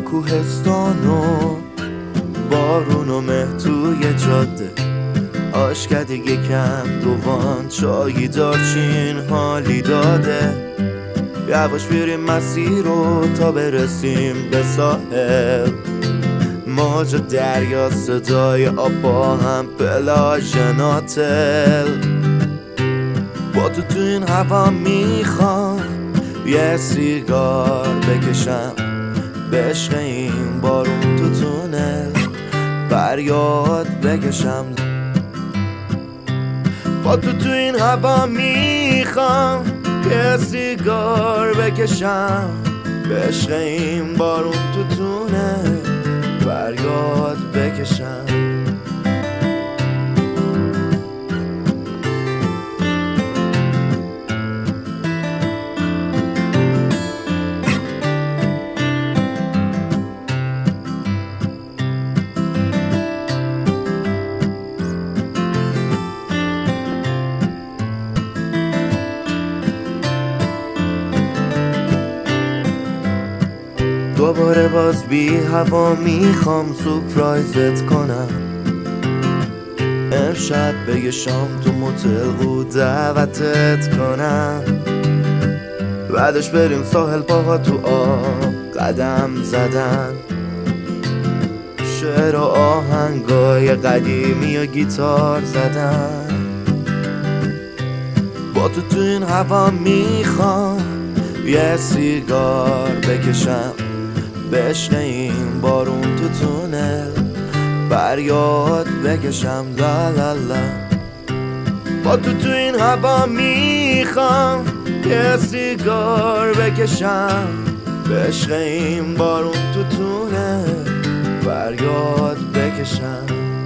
کوهستان و بارون و مه توی جاده، آشکده یکم دوان چایی دارچین حالی داده. یواش بریم مسیر رو تا برسیم به ساحل، موج دریا صدای آب با هم پلاژ ناتل. با تو این هوا میخوام یه سیگار بکشم، به عشق این بارون تو تونل فریاد بکشم. با تو این هوا میخوام یه سیگار بکشم، به عشق این بارون تو تونل فریاد بکشم. دوباره باز بی هوا میخوام سورپرایزت کنم، امشب به یه شام تو موتل بود دعوتت کنم. بعدش بریم ساحل پاها تو آب قدم زدن، شعر و آهنگای قدیمی و گیتار زدن. با تو این هوا میخوام یه سیگار بکشم، به عشق این بارون تو تونل فریاد بکشم. لا لا لا. با تو این هوا میخوام یه سیگار بکشم، به عشق این بارون تو تونل فریاد بکشم.